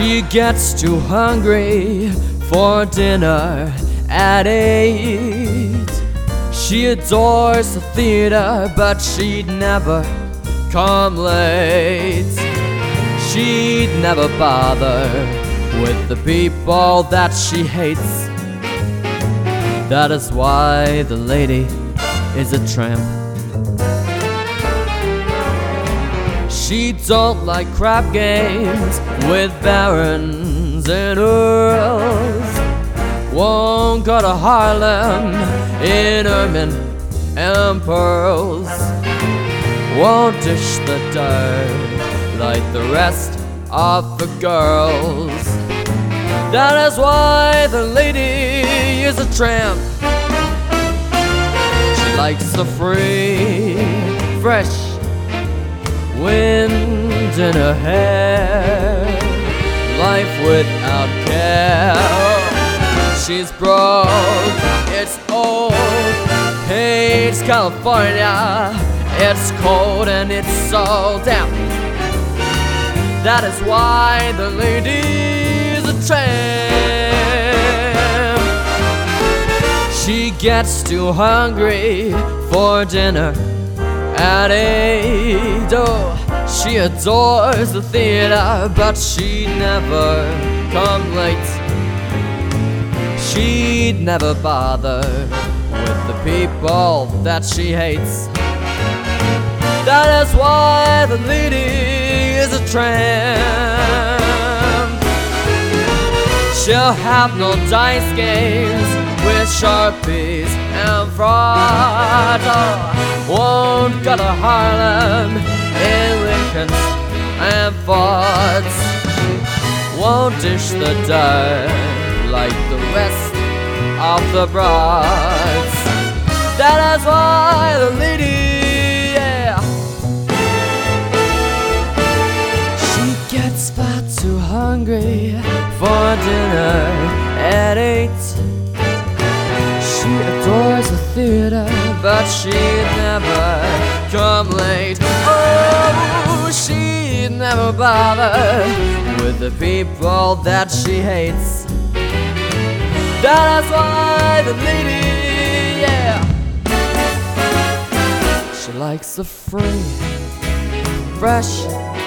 She gets too hungry for dinner at 8. She adores the theater, but she'd never come late. She'd never bother with the people that she hates. That is why the lady is a tramp. She don't like crap games with barons and earls. Won't go to Harlem in ermine and pearls. Won't dish the dirt like the rest of the girls. That is why the lady is a tramp. She likes the free, fresh wind in her hair, life without care. She's broke, it's old, hates California. It's cold and it's so damp. That is why the lady's a tramp. She gets too hungry for dinner at 8. Oh, she adores the theater, but she'd never come late. She'd never bother with the people that she hates. That is why the lady is a tramp. She'll have no dice games with Sharpies and fraud. Won't go to Harlem in Lincolns and Fords. Won't dish the dirt like the rest of the broads. That is why the lady, gets far too hungry for dinner at 8. She adores the theater, but she'd never come late. Oh, she'd never bother with the people that she hates. That is why the lady, she likes the free, fresh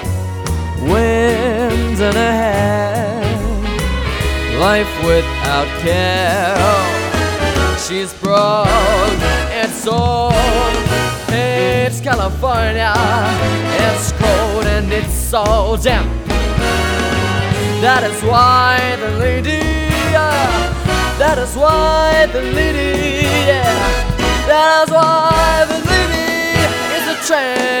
wind in her hair, life without care. She's broke, it's old, it's California. It's cold and it's so damp. That is why the lady, that is why the lady, that is why the lady is a tramp.